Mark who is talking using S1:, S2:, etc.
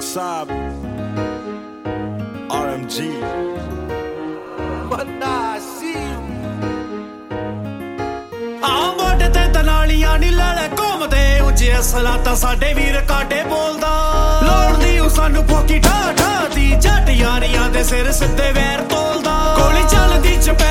S1: Saab RMG
S2: ਮੋਢੇ ਤੇ ਤਨਾਲੀਆਂ ਨੀ ਲੜੇ ਘੁੰਮਦੇ ਉੱਚੇ ਅਸਲਾਂ ਤਾਂ ਸਾਡੇ ਵੀਰ ਕਾਟੇ ਬੋਲਦਾ ਲੋੜਦੀ ਉਹ ਸਾਨੂੰ ਫੋਕੀ ਠਾ ਠਾ ਦੀ ਜੱਟ ਯਾਰੀਆਂ ਦੇ ਸਿਰ ਸਿੱਧੇ ਵੈਰ ਤੋਲਦਾ ਗੋਲੀ ਚੱਲਦੀ ਚਪੈ